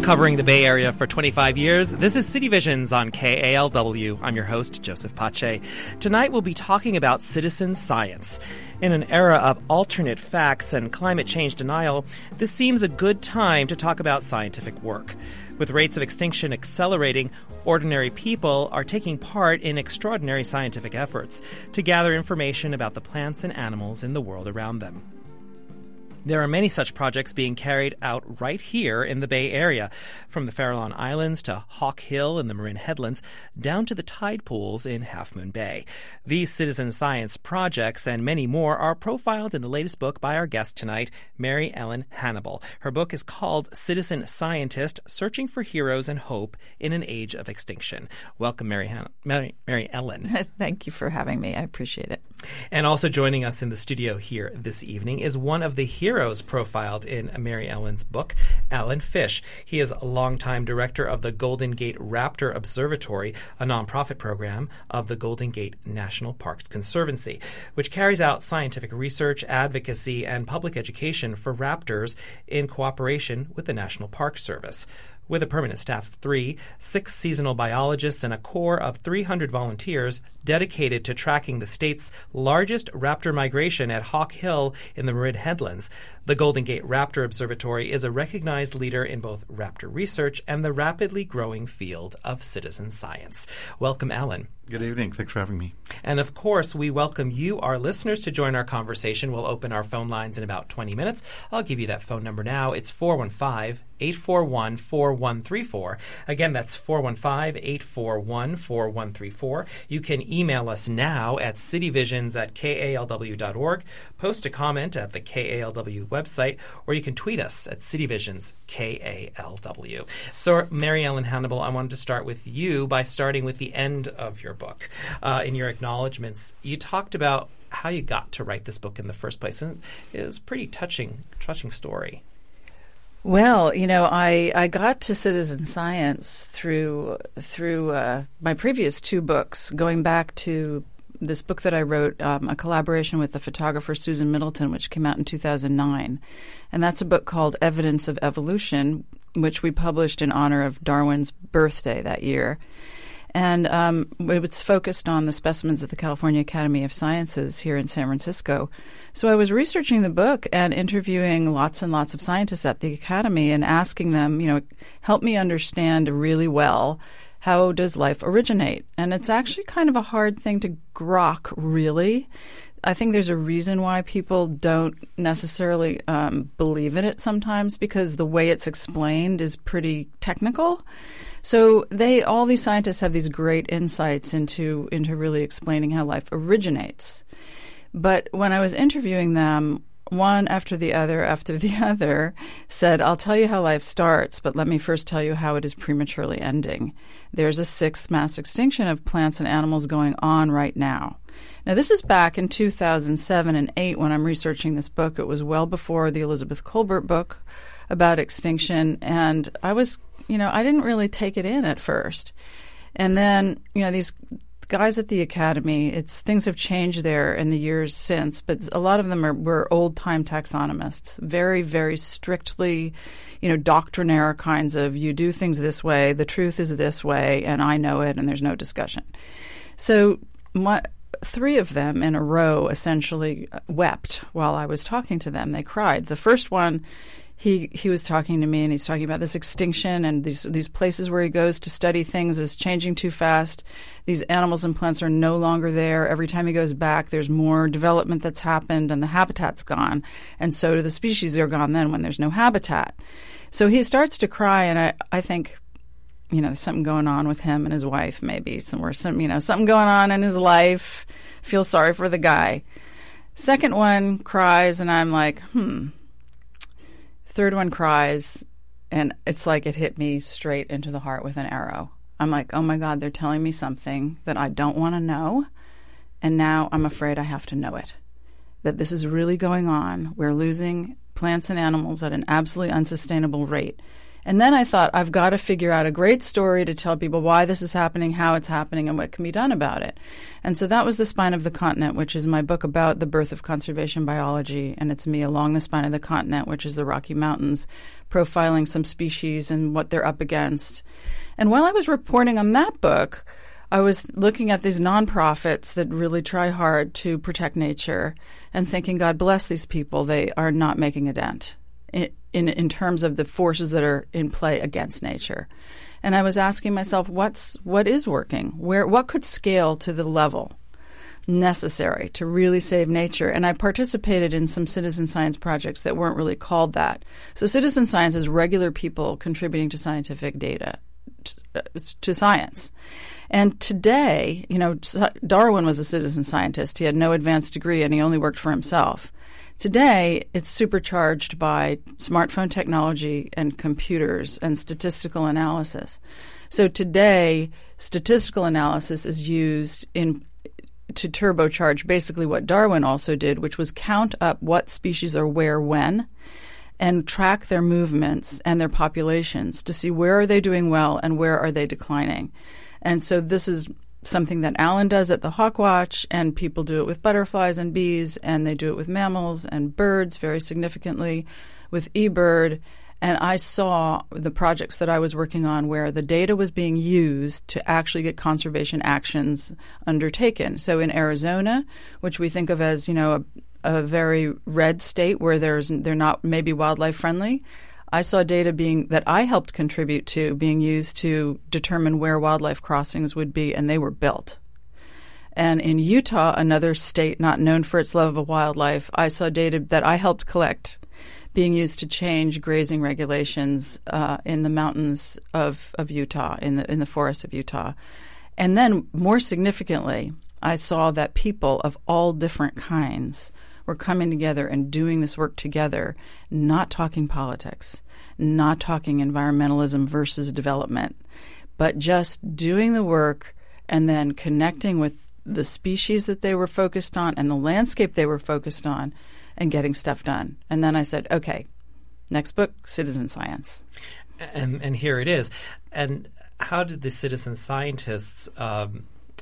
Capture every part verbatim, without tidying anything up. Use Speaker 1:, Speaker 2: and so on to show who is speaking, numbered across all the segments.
Speaker 1: Covering the Bay Area for twenty-five years, this is City Visions on K A L W. I'm your host, Joseph Pache. Tonight we'll be talking about citizen science. In an era of alternate facts and climate change denial, this seems a good time to talk about scientific work. With rates of extinction accelerating, ordinary people are taking part in extraordinary scientific efforts to gather information about the plants and animals in the world around them. There are many such projects being carried out right here in the Bay Area, from the Farallon Islands to Hawk Hill in the Marin Headlands, down to the tide pools in Half Moon Bay. These citizen science projects and many more are profiled in the latest book by our guest tonight, Mary Ellen Hannibal. Her book is called Citizen Scientist, Searching for Heroes and Hope in an Age of Extinction. Welcome, Mary, Han- Mary, Mary Ellen.
Speaker 2: Thank you for having me. I appreciate it.
Speaker 1: And also joining us in the studio here this evening is one of the heroes profiled in Mary Ellen's book, Alan Fish. He is a longtime director of the Golden Gate Raptor Observatory, a nonprofit program of the Golden Gate National Parks Conservancy, which carries out scientific research, advocacy, and public education for raptors in cooperation with the National Park Service. With a permanent staff of three, six seasonal biologists, and a core of three hundred volunteers dedicated to tracking the state's largest raptor migration at Hawk Hill in the Marin Headlands, the Golden Gate Raptor Observatory is a recognized leader in both raptor research and the rapidly growing field of citizen science. Welcome, Alan.
Speaker 3: Good evening. Thanks for having me.
Speaker 1: And of course, we welcome you, our listeners, to join our conversation. We'll open our phone lines in about twenty minutes. I'll give you that phone number now. It's four one five, eight four one, four one three four. Again, that's four one five, eight four one, four one three four. You can email us now at cityvisions at K A L W dot org, post a comment at the K A L W website, or you can tweet us at cityvisions K A L W. So, Mary Ellen Hannibal, I wanted to start with you by starting with the end of your book. Uh, in your acknowledgments, you talked about how you got to write this book in the first place, and it was a pretty touching, touching story.
Speaker 2: Well, you know, I, I got to citizen science through through uh, my previous two books, going back to this book that I wrote, um, a collaboration with the photographer Susan Middleton, which came out in two thousand nine. And that's a book called Evidence of Evolution, which we published in honor of Darwin's birthday that year. And um, it was focused on the specimens at the California Academy of Sciences here in San Francisco. So I was researching the book and interviewing lots and lots of scientists at the Academy and asking them, you know, help me understand really well, how does life originate? And it's actually kind of a hard thing to grok, really. I think there's a reason why people don't necessarily um, believe in it sometimes, because the way it's explained is pretty technical. So they, all these scientists have these great insights into into really explaining how life originates. But when I was interviewing them, one after the other after the other said, I'll tell you how life starts, but let me first tell you how it is prematurely ending. There's a sixth mass extinction of plants and animals going on right now. Now, this is back in two thousand seven and eight when I'm researching this book. It was well before the Elizabeth Kolbert book about extinction, and I was, you know, I didn't really take it in at first. And then, you know, these guys at the Academy, it's things have changed there in the years since, but a lot of them are were old-time taxonomists, very, very strictly, you know, doctrinaire kinds of, you do things this way, the truth is this way, and I know it, and there's no discussion. So my, three of them in a row essentially wept while I was talking to them. They cried. The first one, He he was talking to me, and he's talking about this extinction and these these places where he goes to study things is changing too fast. These animals and plants are no longer there. Every time he goes back, there's more development that's happened, and the habitat's gone. And so do the species. They're gone then when there's no habitat. So he starts to cry, and I, I think, you know, there's something going on with him and his wife, maybe somewhere, some you know, something going on in his life. Feel sorry for the guy. Second one cries, and I'm like, hmm. Third one cries, and it's like it hit me straight into the heart with an arrow. I'm like, oh my God, they're telling me something that I don't want to know, and now I'm afraid I have to know it. That this is really going on. We're losing plants and animals at an absolutely unsustainable rate. And then I thought, I've got to figure out a great story to tell people why this is happening, how it's happening, and what can be done about it. And so that was The Spine of the Continent, which is my book about the birth of conservation biology. And it's me along the spine of the continent, which is the Rocky Mountains, profiling some species and what they're up against. And while I was reporting on that book, I was looking at these nonprofits that really try hard to protect nature and thinking, God bless these people. They are not making a dent in, in, in terms of the forces that are in play against nature. And I was asking myself, what's what is working? Where what could scale to the level necessary to really save nature? And I participated in some citizen science projects that weren't really called that. So citizen science is regular people contributing to scientific data, to, to science. And today, you know, Darwin was a citizen scientist. He had no advanced degree and he only worked for himself. Today, it's supercharged by smartphone technology and computers and statistical analysis. So today, statistical analysis is used in to turbocharge basically what Darwin also did, which was count up what species are where when and track their movements and their populations to see where are they doing well and where are they declining. And so this is something that Alan does at the Hawkwatch, and people do it with butterflies and bees, and they do it with mammals and birds very significantly with eBird. And I saw the projects that I was working on where the data was being used to actually get conservation actions undertaken. So in Arizona, which we think of as, you know, a, a very red state where there's they're not maybe wildlife friendly, I saw data being that I helped contribute to being used to determine where wildlife crossings would be, and they were built. And in Utah, another state not known for its love of wildlife, I saw data that I helped collect being used to change grazing regulations uh, in the mountains of, of Utah, in the in the forests of Utah. And then, more significantly, I saw that people of all different kinds were coming together and doing this work together, not talking politics, not talking environmentalism versus development, but just doing the work and then connecting with the species that they were focused on and the landscape they were focused on and getting stuff done. And then I said, okay, next book, citizen science.
Speaker 1: And, and here it is. And how did the citizen scientists um,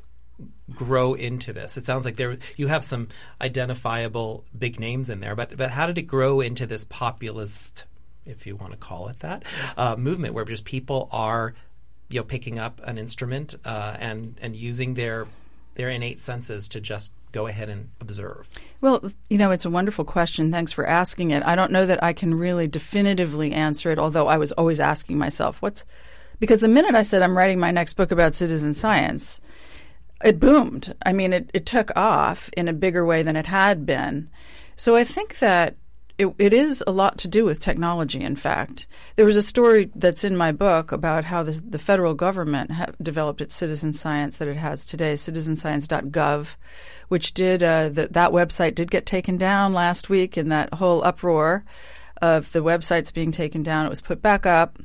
Speaker 1: grow into this? It sounds like there you have some identifiable big names in there, but but how did it grow into this populist, if you want to call it that, uh, movement where just people are, you know, picking up an instrument uh, and and using their their innate senses to just go ahead and observe?
Speaker 2: Well, you know, it's a wonderful question. Thanks for asking it. I don't know that I can really definitively answer it, although I was always asking myself, what's because the minute I said I'm writing my next book about citizen science, it boomed. I mean, it, it took off in a bigger way than it had been. So I think that it, it is a lot to do with technology, in fact. There was a story that's in my book about how the, the federal government ha- developed its citizen science that it has today, citizen science dot gov, which did uh, the, that website did get taken down last week in that whole uproar of the websites being taken down. It was put back up.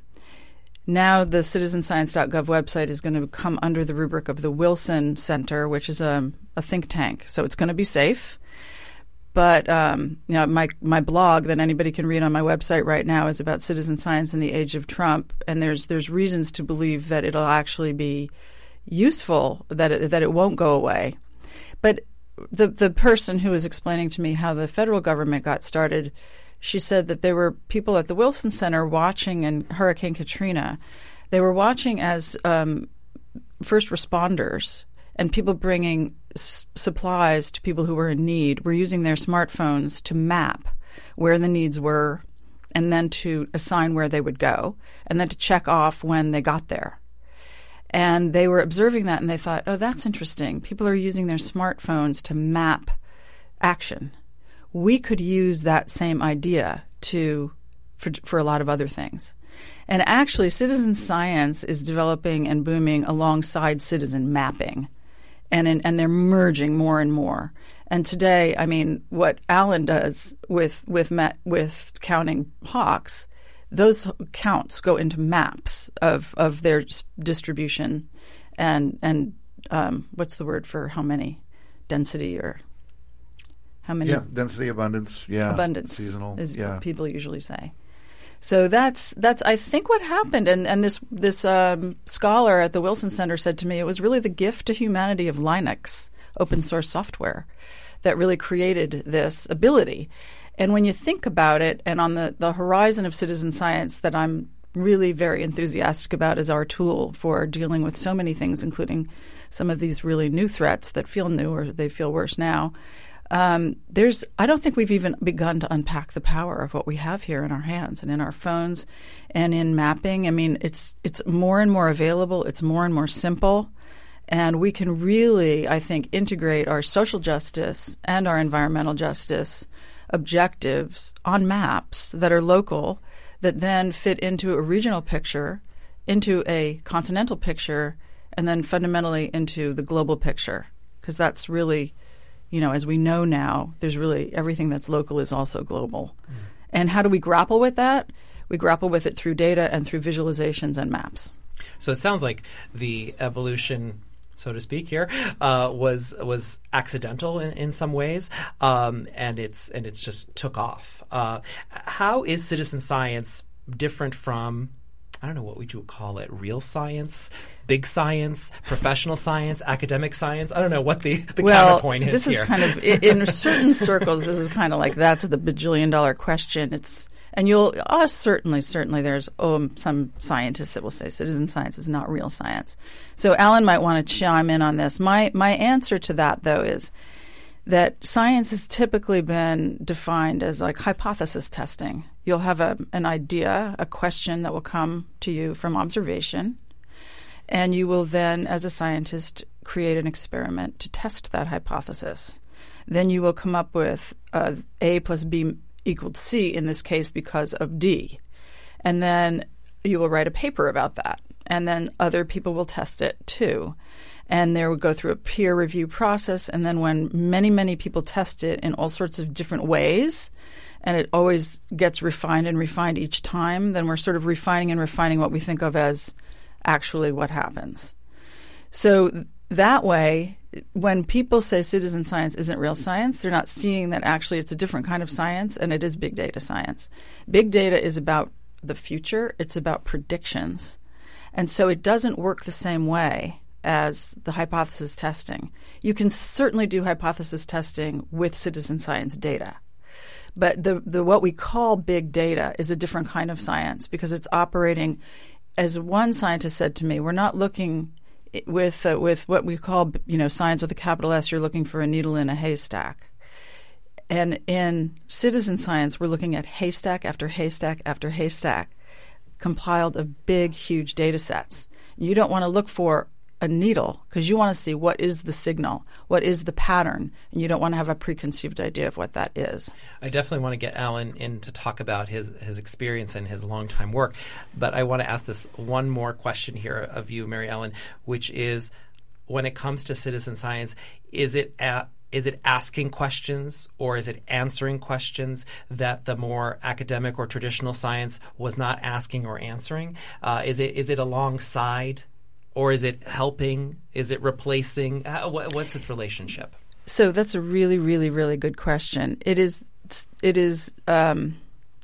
Speaker 2: Now the citizen science dot gov website is going to come under the rubric of the Wilson Center, which is a, a think tank. So it's going to be safe. But um, you know, my my blog that anybody can read on my website right now is about citizen science in the age of Trump, and there's there's reasons to believe that it'll actually be useful, that it, that it won't go away. But the the person who was explaining to me how the federal government got started, she said that there were people at the Wilson Center watching in Hurricane Katrina. They were watching as um, first responders and people bringing s- supplies to people who were in need were using their smartphones to map where the needs were and then to assign where they would go and then to check off when they got there. And they were observing that and they thought, oh, that's interesting. People are using their smartphones to map action. We could use that same idea to for, for a lot of other things. And actually, citizen science is developing and booming alongside citizen mapping. And in, and they're merging more and more. And today, I mean, what Alan does with with ma- with counting hawks, those counts go into maps of, of their distribution and and um, what's the word for how many? Density or how many?
Speaker 3: Yeah, density, abundance. Yeah,
Speaker 2: abundance
Speaker 3: seasonal
Speaker 2: is
Speaker 3: yeah.
Speaker 2: what people usually say. So that's that's I think what happened, and and this this um, scholar at the Wilson Center said to me it was really the gift to humanity of Linux, open source software, that really created this ability. And when you think about it, and on the, the horizon of citizen science that I'm really very enthusiastic about as our tool for dealing with so many things, including some of these really new threats that feel new or they feel worse now, um, there's I don't think we've even begun to unpack the power of what we have here in our hands and in our phones and in mapping. I mean, it's it's more and more available. It's more and more simple. And we can really, I think, integrate our social justice and our environmental justice objectives on maps that are local, that then fit into a regional picture, into a continental picture, and then fundamentally into the global picture. Because that's really, you know, as we know now, there's really everything that's local is also global. Mm. And how do we grapple with that? We grapple with it through data and through visualizations and maps.
Speaker 1: So it sounds like the evolution, so to speak, here uh, was was accidental in, in some ways, um, and it's and it's just took off. Uh, how is citizen science different from, I don't know, what would you call it, real science, big science, professional science, academic science? I don't know what the, the
Speaker 2: well,
Speaker 1: counterpoint is
Speaker 2: this
Speaker 1: here.
Speaker 2: Is kind of, in certain circles, this is kind of like that's the bajillion dollar question. It's And you'll uh, certainly, certainly there's um, some scientists that will say citizen science is not real science. So Alan might want to chime in on this. My my answer to that, though, is that science has typically been defined as like hypothesis testing. You'll have a, an idea, a question that will come to you from observation, and you will then, as a scientist, create an experiment to test that hypothesis. Then you will come up with uh, A plus B equaled C in this case because of D. And then you will write a paper about that. And then other people will test it too. And they will go through a peer review process. And then when many, many people test it in all sorts of different ways, and it always gets refined and refined each time, then we're sort of refining and refining what we think of as actually what happens. So that way, when people say citizen science isn't real science, they're not seeing that actually it's a different kind of science, and it is big data science. Big data is about the future. It's about predictions. And so it doesn't work the same way as the hypothesis testing. You can certainly do hypothesis testing with citizen science data. But the, the what we call big data is a different kind of science because it's operating, as one scientist said to me, we're not looking with uh, with what we call, you know, science with a capital S, you're looking for a needle in a haystack. And in citizen science, we're looking at haystack after haystack after haystack, compiled of big, huge data sets. You don't want to look for a needle because you want to see what is the signal, what is the pattern, and you don't want to have a preconceived idea of what that is.
Speaker 1: I definitely want to get Alan in to talk about his, his experience and his long-time work, but I want to ask this one more question here of you, Mary Ellen, which is, when it comes to citizen science, is it at Is it asking questions or is it answering questions that the more academic or traditional science was not asking or answering? Uh, is it is it alongside, or is it helping? Is it replacing? Uh, what, what's its relationship?
Speaker 2: So that's a really, really, really good question. It is. It is. Um,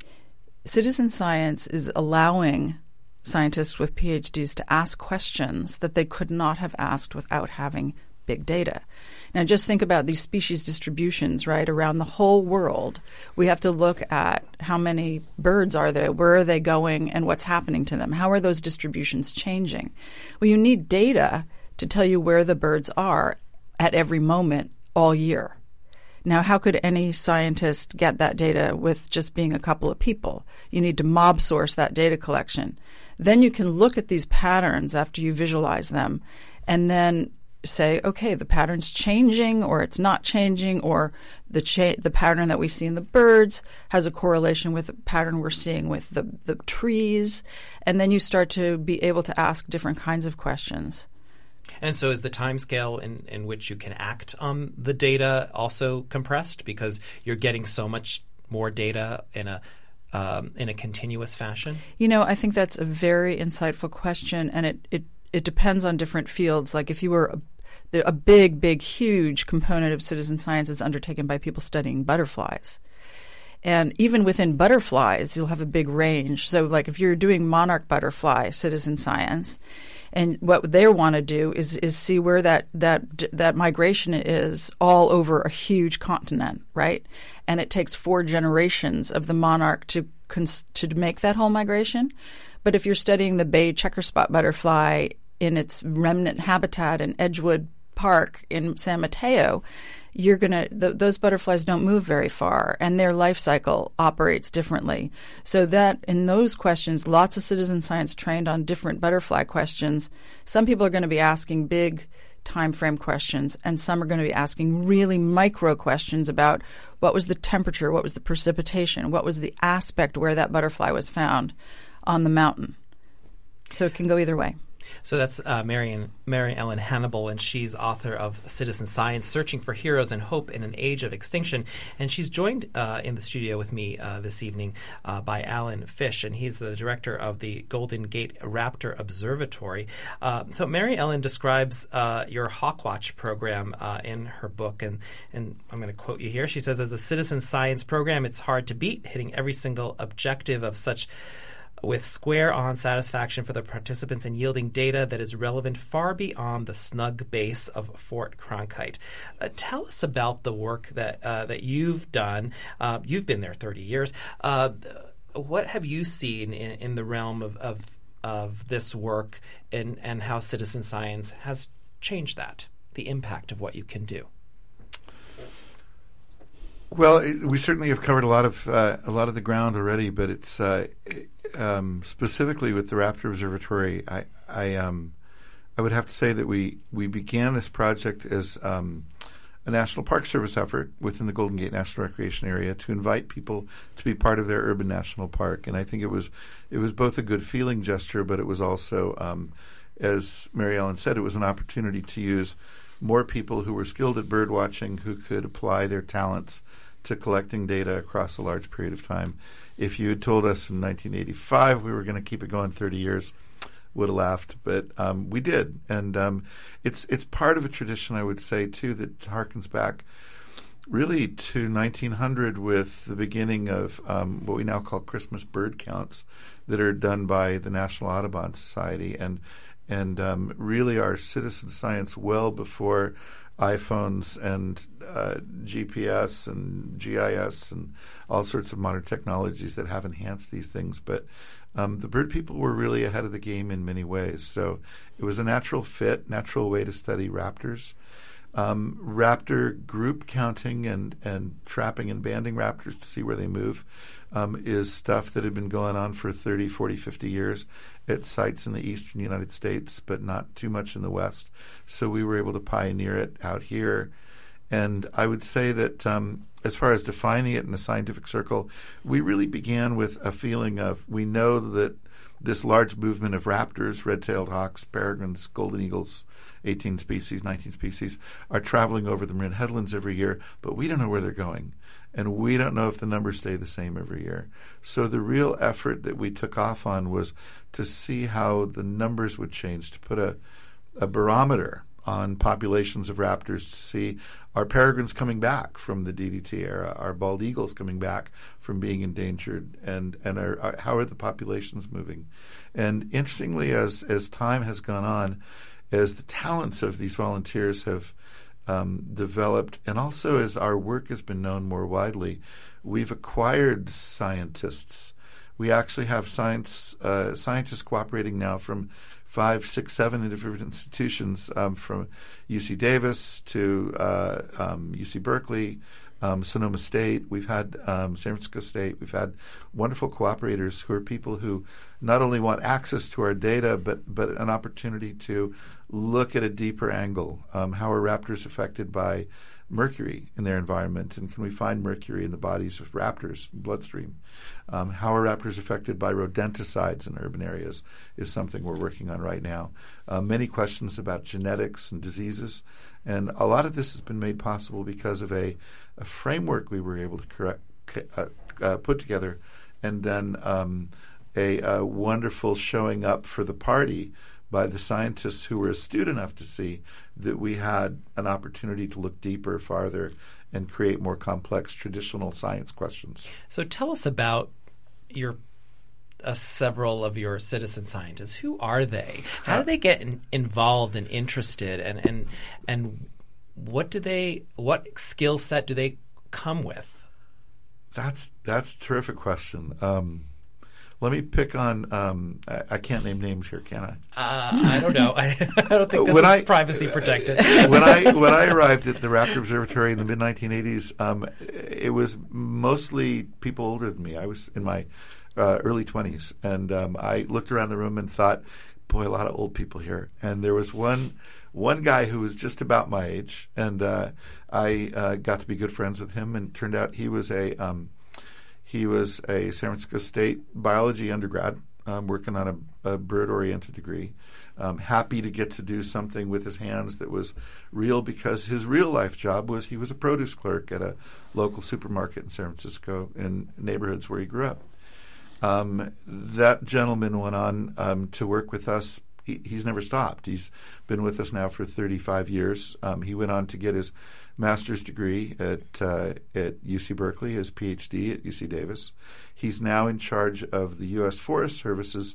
Speaker 2: citizen science is allowing scientists with P H Ds to ask questions that they could not have asked without having big data. Now, just think about these species distributions, right, around the whole world. We have to look at how many birds are there, where are they going, and what's happening to them. How are those distributions changing? Well, you need data to tell you where the birds are at every moment all year. Now, how could any scientist get that data with just being a couple of people? You need to mob source that data collection. Then you can look at these patterns after you visualize them and then say, okay, the pattern's changing or it's not changing, or the cha- the pattern that we see in the birds has a correlation with the pattern we're seeing with the, the trees. And then you start to be able to ask different kinds of questions.
Speaker 1: And so is the time scale in, in which you can act on the data also compressed because you're getting so much more data in a um, in a continuous fashion?
Speaker 2: You know, I think that's a very insightful question, and it, it, it depends on different fields. Like if you were a A big, big, huge component of citizen science is undertaken by people studying butterflies. And even within butterflies, you'll have a big range. So like if you're doing monarch butterfly citizen science, and what they want to do is is see where that, that that migration is all over a huge continent, right? And it takes four generations of the monarch to cons- to make that whole migration. But if you're studying the bay checker spot butterfly in its remnant habitat in Edgewood Park in San Mateo, you're gonna th- those butterflies don't move very far, and their life cycle operates differently. So that in those questions, lots of citizen science trained on different butterfly questions. Some people are going to be asking big time frame questions, and some are going to be asking really micro questions about what was the temperature, what was the precipitation, what was the aspect where that butterfly was found on the mountain. So it can go either way.
Speaker 1: So that's uh, Marian, Mary Ellen Hannibal, and she's author of Citizen Science, Searching for Heroes and Hope in an Age of Extinction. And she's joined uh, in the studio with me uh, this evening uh, by Alan Fish, and he's the director of the Golden Gate Raptor Observatory. Uh, so Mary Ellen describes uh, your Hawkwatch program uh, in her book, and, and I'm going to quote you here. She says, as a citizen science program, it's hard to beat, hitting every single objective of such with square-on satisfaction for the participants and yielding data that is relevant far beyond the snug base of Fort Cronkite. Uh, tell us about the work that uh, that you've done. Uh, you've been there thirty years. Uh, what have you seen in, in the realm of, of of this work, and, and how citizen science has changed that, the impact of what you can do?
Speaker 3: Well, it, we certainly have covered a lot of uh, a lot of the ground already, but it's uh, um, specifically with the Raptor Observatory. I I, um, I would have to say that we we began this project as um, a National Park Service effort within the Golden Gate National Recreation Area to invite people to be part of their urban national park, and I think it was it was both a good feeling gesture, but it was also, um, as Mary Ellen said, it was an opportunity to use more people who were skilled at bird watching, who could apply their talents to collecting data across a large period of time. If you had told us in nineteen eighty-five we were going to keep it going thirty years, would have laughed, but um, we did. And um, it's it's part of a tradition, I would say, too, that harkens back really to nineteen hundred with the beginning of um, what we now call Christmas bird counts that are done by the National Audubon Society. And And um, really our citizen science well before iPhones and uh, G P S and G I S and all sorts of modern technologies that have enhanced these things. But um, the bird people were really ahead of the game in many ways. So it was a natural fit, natural way to study raptors. Um, raptor group counting and, and trapping and banding raptors to see where they move um, is stuff that had been going on for thirty, forty, fifty years at sites in the eastern United States, but not too much in the West. So we were able to pioneer it out here. And I would say that um, as far as defining it in a scientific circle, we really began with a feeling of we know that this large movement of raptors, red-tailed hawks, peregrines, golden eagles, eighteen species, nineteen species, are traveling over the Marin headlands every year, but we don't know where they're going. And we don't know if the numbers stay the same every year. So the real effort that we took off on was to see how the numbers would change, to put a, a barometer on populations of raptors to see are peregrines coming back from the D D T era, are bald eagles coming back from being endangered, and, and are, are, how are the populations moving? And interestingly, as, as time has gone on, as the talents of these volunteers have um, developed, and also as our work has been known more widely, we've acquired scientists. We actually have science uh, scientists cooperating now from five, six, seven different institutions, um, from U C Davis to uh, um, U C Berkeley, um, Sonoma State. We've had um, San Francisco State. We've had wonderful cooperators who are people who not only want access to our data, but but an opportunity to look at a deeper angle. Um, how are raptors affected by mercury in their environment, and can we find mercury in the bodies of raptors, bloodstream? Um, how are raptors affected by rodenticides in urban areas is something we're working on right now. Uh, many questions about genetics and diseases, and a lot of this has been made possible because of a, a framework we were able to correct, uh, uh, put together, and then um, a, a wonderful showing up for the party by the scientists who were astute enough to see that we had an opportunity to look deeper, farther, and create more complex traditional science questions.
Speaker 1: So tell us about your uh, several of your citizen scientists. Who are they? How do they get in, involved and interested, and and and what do they what skill set do they come with?
Speaker 3: That's that's a terrific question. Um, let me pick on. Um, I, I can't name names here, can I?
Speaker 1: Uh, I don't know. I, I don't think this
Speaker 3: when
Speaker 1: is
Speaker 3: I,
Speaker 1: privacy protected.
Speaker 3: when I when I arrived at the Raptor Observatory in the mid nineteen eighties, um, it was mostly people older than me. I was in my uh, early twenties, and um, I looked around the room and thought, "Boy, a lot of old people here." And there was one. One guy who was just about my age, and uh, I uh, got to be good friends with him. And it turned out he was a um, he was a San Francisco State biology undergrad, um, working on a, a bird-oriented degree. Um, happy to get to do something with his hands that was real, because his real-life job was he was a produce clerk at a local supermarket in San Francisco in neighborhoods where he grew up. Um, that gentleman went on um, to work with us. He, he's never stopped. He's been with us now for thirty-five years. Um, he went on to get his master's degree at uh, at U C Berkeley, his P H D at U C Davis. He's now in charge of the U S Forest Service's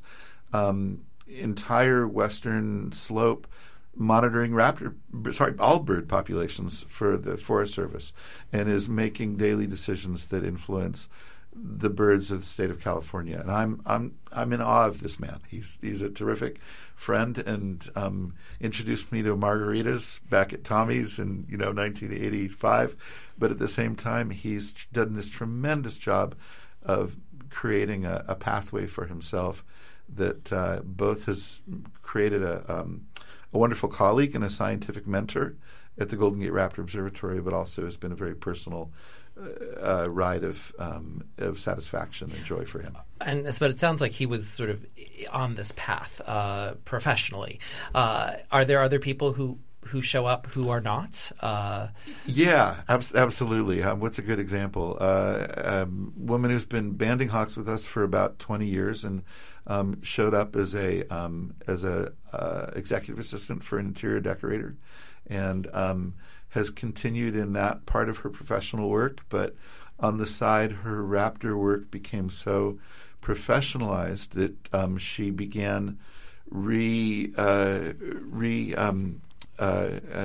Speaker 3: um, entire western slope, monitoring raptor, sorry, all bird populations for the Forest Service, and is making daily decisions that influence the birds of the state of California. And I'm I'm I'm in awe of this man. He's he's a terrific friend, and um, introduced me to margaritas back at Tommy's in you know nineteen eighty-five. But at the same time, he's done this tremendous job of creating a, a pathway for himself that uh, both has created a um, a wonderful colleague and a scientific mentor at the Golden Gate Raptor Observatory, but also has been a very personal Uh, ride of um, of satisfaction and joy for him.
Speaker 1: And but it sounds like he was sort of on this path uh, professionally. Uh, are there other people who, who show up who are not? Uh,
Speaker 3: yeah, ab- absolutely. Um, what's a good example? Uh, a woman who's been banding hawks with us for about twenty years and um, showed up as a um, as a uh, executive assistant for an interior decorator, and um, has continued in that part of her professional work, but on the side, her raptor work became so professionalized that um, she began re uh, re um, uh, uh,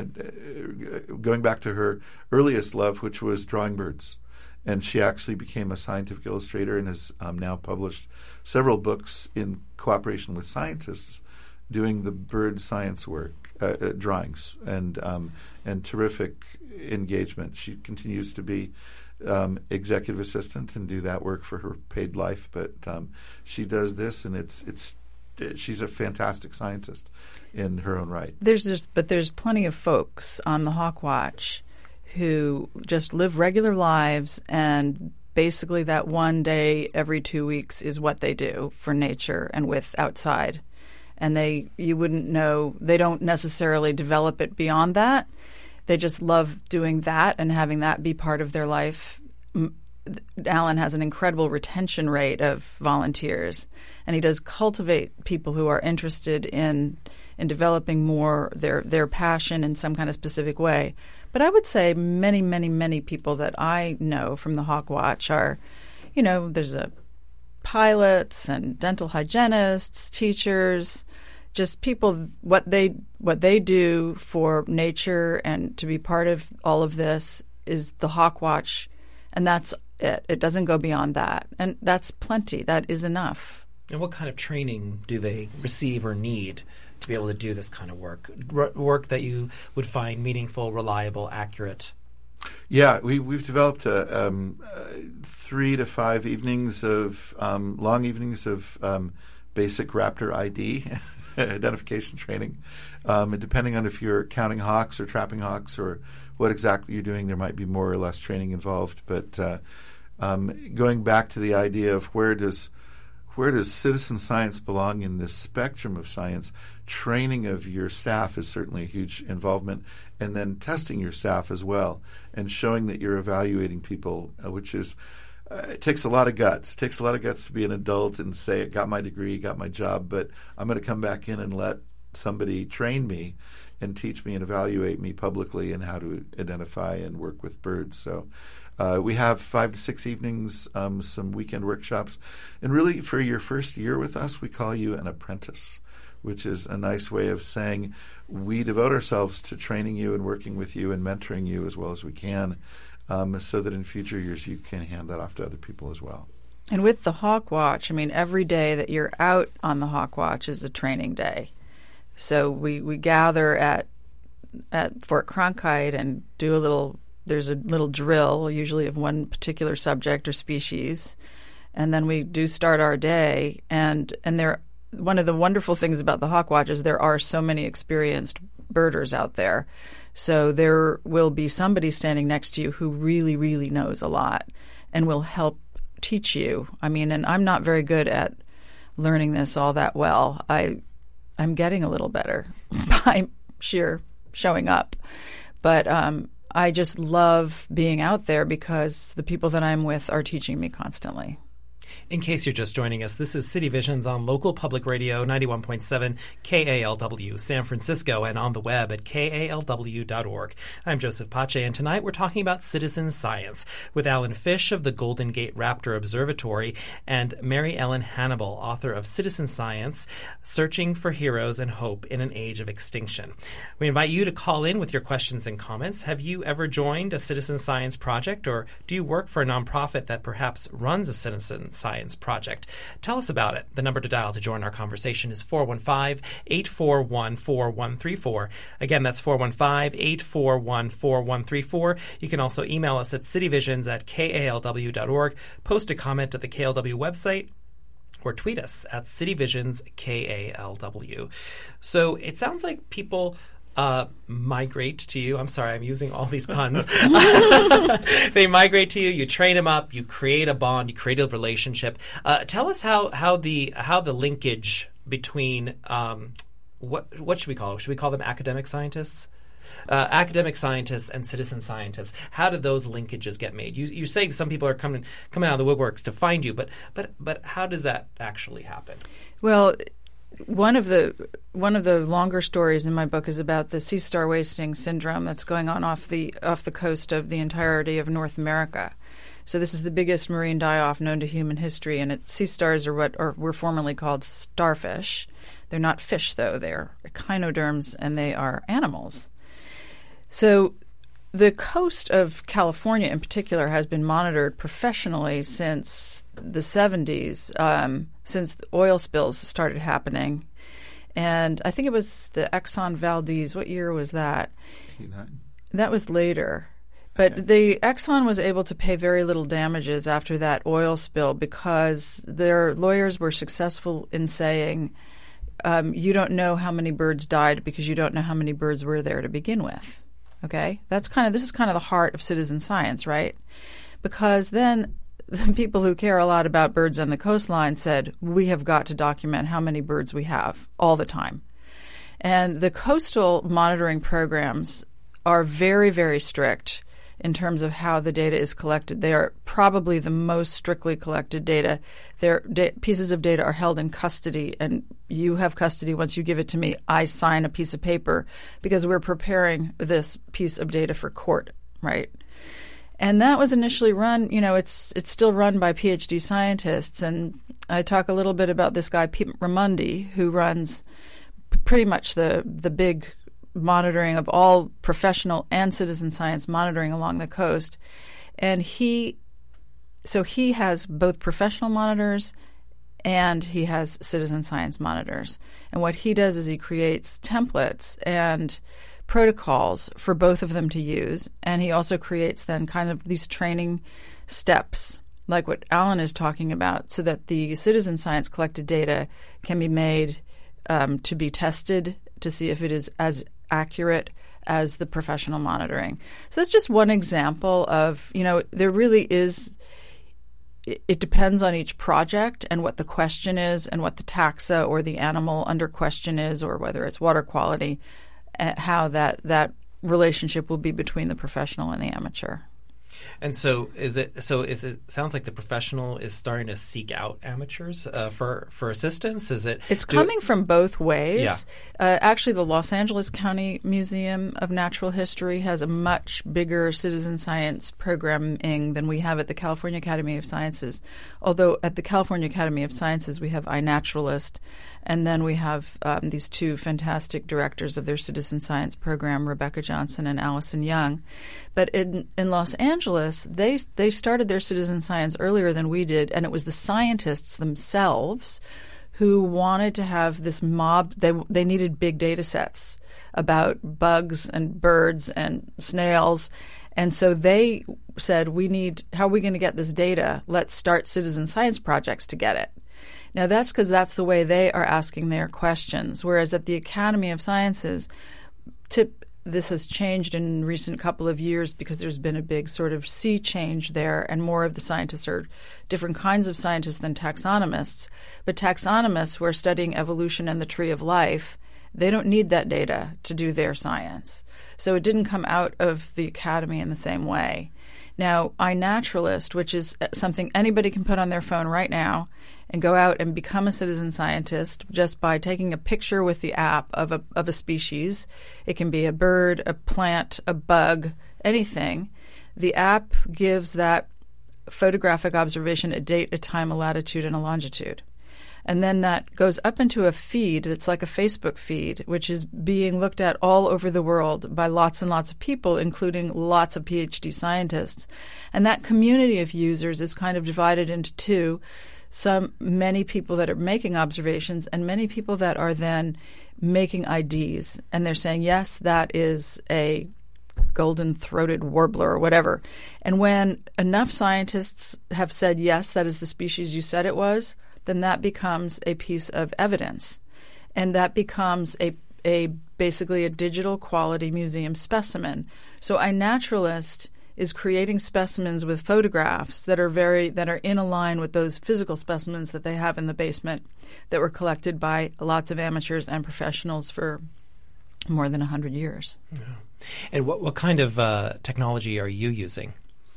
Speaker 3: going back to her earliest love, which was drawing birds. And she actually became a scientific illustrator and has um, now published several books in cooperation with scientists doing the bird science work, uh, uh, drawings, and um, and terrific engagement. She continues to be um, executive assistant and do that work for her paid life, but um, she does this, and it's it's she's a fantastic scientist in her own right.
Speaker 2: There's just, but there's plenty of folks on the Hawk Watch who just live regular lives, and basically that one day every two weeks is what they do for nature and with outside. And they, you wouldn't know, they don't necessarily develop it beyond that. They just love doing that and having that be part of their life. Alan has an incredible retention rate of volunteers, and he does cultivate people who are interested in in developing more their their passion in some kind of specific way. But I would say many, many, many people that I know from the Hawk Watch are, you know, there's a pilots and dental hygienists, teachers, just people, what they what they do for nature and to be part of all of this is the Hawk Watch, and that's it. It doesn't go beyond that, and that's plenty. That is enough.
Speaker 1: And what kind of training do they receive or need to be able to do this kind of work? R- work that you would find meaningful, reliable, accurate?
Speaker 3: Yeah, we, we've developed a, um, uh, three to five evenings of um, long evenings of um, basic raptor I D identification training. Um, and depending on if you're counting hawks or trapping hawks or what exactly you're doing, there might be more or less training involved. But uh, um, going back to the idea of where does where does citizen science belong in this spectrum of science, training of your staff is certainly a huge involvement, and then testing your staff as well and showing that you're evaluating people, uh, which is uh, it takes a lot of guts. It takes a lot of guts to be an adult and say, I got my degree, got my job, but I'm going to come back in and let somebody train me. and teach me and evaluate me publicly and how to identify and work with birds. So uh, we have five to six evenings, um, some weekend workshops. And really, for your first year with us, we call you an apprentice, which is a nice way of saying we devote ourselves to training you and working with you and mentoring you as well as we can, um, so that in future years you can hand that off to other people as well.
Speaker 2: And with the Hawk Watch, I mean, every day that you're out on the Hawk Watch is a training day. So we, we gather at at Fort Cronkite and do a little, there's a little drill, usually of one particular subject or species, and then we do start our day. And, and there, one of the wonderful things about the Hawk Watch is there are so many experienced birders out there. So there will be somebody standing next to you who really, really knows a lot and will help teach you. I mean, and I'm not very good at learning this all that well. I, I'm getting a little better by sheer showing up. But um, I just love being out there because the people that I'm with are teaching me constantly.
Speaker 1: In case you're just joining us, this is City Visions on local public radio ninety-one point seven K A L W San Francisco and on the web at K A L W dot org. I'm Joseph Pace, and tonight we're talking about citizen science with Alan Fish of the Golden Gate Raptor Observatory and Mary Ellen Hannibal, author of Citizen Science, Searching for Heroes and Hope in an Age of Extinction. We invite you to call in with your questions and comments. Have you ever joined a citizen science project, or do you work for a nonprofit that perhaps runs a citizen science project? Tell us about it. The number to dial to join our conversation is four one five, eight four one, four one three four. Again, that's four one five, eight four one, four one three four. You can also email us at cityvisions at K A L W dot org, post a comment at the K L W website, or tweet us at cityvisions K A L W. So it sounds like people Uh, migrate to you. I'm sorry, I'm using all these puns. They migrate to you. You train them up. You create a bond. You create a relationship. Uh, tell us how how the how the linkage between um, what what should we call it? Should we call them academic scientists? Uh, academic scientists and citizen scientists. How do those linkages get made? You you say some people are coming coming out of the woodworks to find you, but but but how does that actually happen?
Speaker 2: Well, One of the one of the longer stories in my book is about the sea star wasting syndrome that's going on off the off the coast of the entirety of North America. So this is the biggest marine die-off known to human history, and it, sea stars are what are, were formerly called starfish. They're not fish, though. They're echinoderms, and they are animals. So the coast of California in particular has been monitored professionally since the seventies, um, since the oil spills started happening. And I think it was the Exxon Valdez. What year was that?
Speaker 3: eighty-nine
Speaker 2: That was later. But okay. The Exxon was able to pay very little damages after that oil spill because their lawyers were successful in saying, um, you don't know how many birds died because you don't know how many birds were there to begin with. Okay? That's kind of, this is kind of the heart of citizen science, right? Because then the people who care a lot about birds on the coastline said, we have got to document how many birds we have all the time. And the coastal monitoring programs are very, very strict in terms of how the data is collected. They are probably the most strictly collected data. Their da- pieces of data are held in custody, and you have custody once you give it to me. I sign a piece of paper because we're preparing this piece of data for court, right? And that was initially run, you know, it's it's still run by PhD scientists. And I talk a little bit about this guy, Pete Ramundi, who runs p- pretty much the, the big monitoring of all professional and citizen science monitoring along the coast. And he, so he has both professional monitors and he has citizen science monitors. And what he does is he creates templates and protocols for both of them to use, and he also creates then kind of these training steps like what Alan is talking about so that the citizen science collected data can be made um, to be tested to see if it is as accurate as the professional monitoring. So that's just one example of, you know, there really is, it, it depends on each project and what the question is and what the taxa or the animal under question is, or whether it's water quality, how that, that relationship will be between the professional and the amateur.
Speaker 1: And so is it? So is it? Sounds like the professional is starting to seek out amateurs uh, for for assistance. Is it?
Speaker 2: It's coming it, from both ways.
Speaker 1: Yeah.
Speaker 2: Uh, actually, the Los Angeles County Museum of Natural History has a much bigger citizen science programming than we have at the California Academy of Sciences. Although at the California Academy of Sciences we have iNaturalist, and then we have um, these two fantastic directors of their citizen science program, Rebecca Johnson and Allison Young. But in, in Los Angeles, they they started their citizen science earlier than we did, and it was the scientists themselves who wanted to have this mob. They they needed big data sets about bugs and birds and snails. And so they said, we need, how are we going to get this data? Let's start citizen science projects to get it. Now, that's because that's the way they are asking their questions, whereas at the Academy of Sciences, tip, this has changed in recent couple of years because there's been a big sort of sea change there, and more of the scientists are different kinds of scientists than taxonomists. But taxonomists who are studying evolution and the tree of life, they don't need that data to do their science. So it didn't come out of the academy in the same way. Now, iNaturalist, which is something anybody can put on their phone right now and go out and become a citizen scientist just by taking a picture with the app of a of a species. It can be a bird, a plant, a bug, anything. The app gives that photographic observation a date, a time, a latitude, and a longitude. And then that goes up into a feed that's like a Facebook feed, which is being looked at all over the world by lots and lots of people, including lots of PhD scientists. And that community of users is kind of divided into two. Some, many people that are making observations and many people that are then making I Ds. And they're saying, yes, that is a golden-throated warbler or whatever. And when enough scientists have said, yes, that is the species you said it was, then that becomes a piece of evidence. And that becomes a a basically a digital quality museum specimen. So iNaturalist is creating specimens with photographs that are very that are in a line with those physical specimens that they have in the basement that were collected by lots of amateurs and professionals for more than one hundred years.
Speaker 1: Yeah. And what, what kind of uh, technology are you using?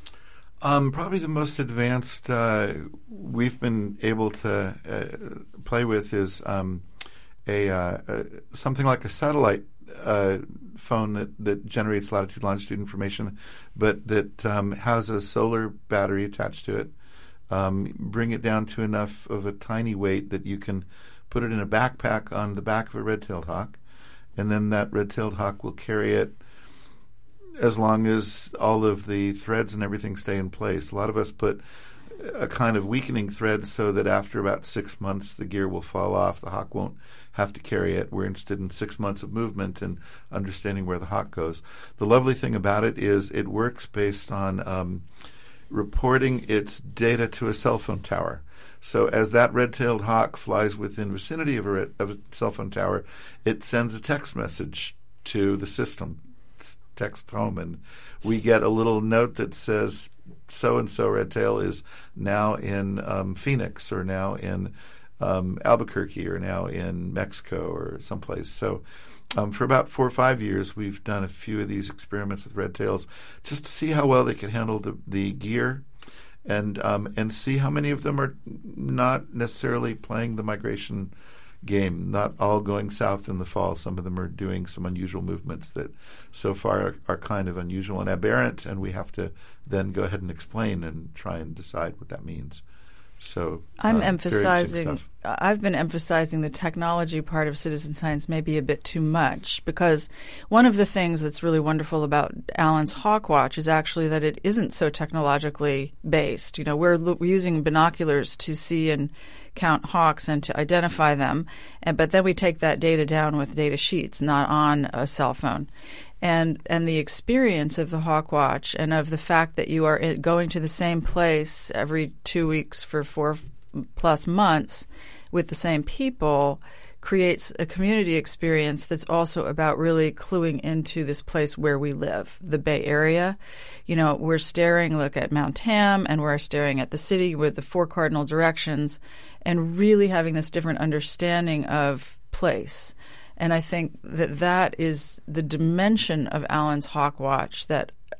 Speaker 3: Um, probably the most advanced uh, we've been able to uh, play with is um, a, uh, a something like a satellite uh, phone that, that generates latitude longitude information, but that um, has a solar battery attached to it. Um, bring it down to enough of a tiny weight that you can put it in a backpack on the back of a red-tailed hawk, and then that red-tailed hawk will carry it as long as all of the threads and everything stay in place. A lot of us put a kind of weakening thread so that after about six months the gear will fall off. The hawk won't have to carry it. We're interested in six months of movement and understanding where the hawk goes. The lovely thing about it is it works based on um, reporting its data to a cell phone tower. So as that red-tailed hawk flies within vicinity of a, red, of a cell phone tower, it sends a text message to the system, text home, and we get a little note that says so-and-so red-tail is now in um, Phoenix or now in um, Albuquerque or now in Mexico or someplace. So um, for about four or five years, we've done a few of these experiments with red-tails just to see how well they can handle the, the gear and um, and see how many of them are not necessarily playing the migration game, not all going south in the fall. Some of them are doing some unusual movements that so far are, are kind of unusual and aberrant, and we have to then go ahead and explain and try and decide what that means. So
Speaker 2: I'm
Speaker 3: um,
Speaker 2: emphasizing, I've been emphasizing the technology part of citizen science maybe a bit too much, because one of the things that's really wonderful about Alan's Hawkwatch is actually that it isn't so technologically based. You know, we're, we're using binoculars to see and count hawks and to identify them, and but then we take that data down with data sheets, not on a cell phone. And and the experience of the Hawkwatch and of the fact that you are going to the same place every two weeks for four plus months with the same people creates a community experience that's also about really cluing into this place where we live, the Bay Area. You know, we're staring, look at Mount Tam, and we're staring at the city with the four cardinal directions and really having this different understanding of place. And I think that that is the dimension of Alan's Hawkwatch that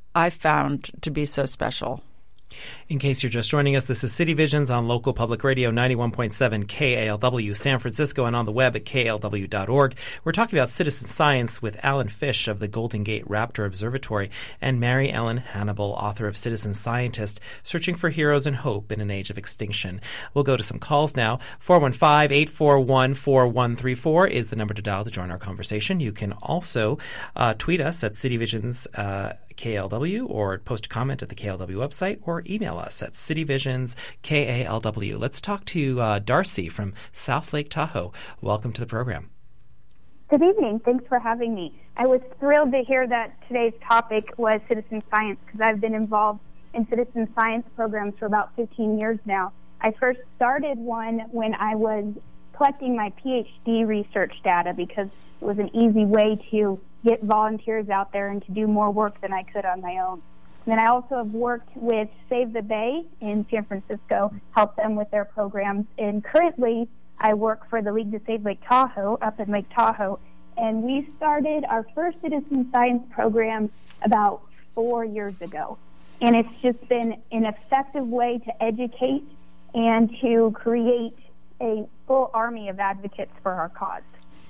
Speaker 2: I found to be so special.
Speaker 1: In case you're just joining us, this is City Visions on local public radio ninety-one point seven K A L W San Francisco and on the web at K L W dot org. We're talking about citizen science with Alan Fish of the Golden Gate Raptor Observatory and Mary Ellen Hannibal, author of Citizen Scientist, Searching for Heroes and Hope in an Age of Extinction. We'll go to some calls now. four one five, eight four one, four one three four is the number to dial to join our conversation. You can also uh, tweet us at City Visions uh, K L W or post a comment at the K L W website or email us at cityvisions K A L W. Let's talk to uh, Darcy from South Lake Tahoe. Welcome to the program.
Speaker 4: Good evening. Thanks for having me. I was thrilled to hear that today's topic was citizen science because I've been involved in citizen science programs for about fifteen years now. I first started one when I was collecting my PhD research data because it was an easy way to get volunteers out there and to do more work than I could on my own. And then I also have worked with Save the Bay in San Francisco, helped them with their programs. And currently, I work for the League to Save Lake Tahoe up in Lake Tahoe. And we started our first citizen science program about four years ago. And it's just been an effective way to educate and to create a full army of advocates for our cause.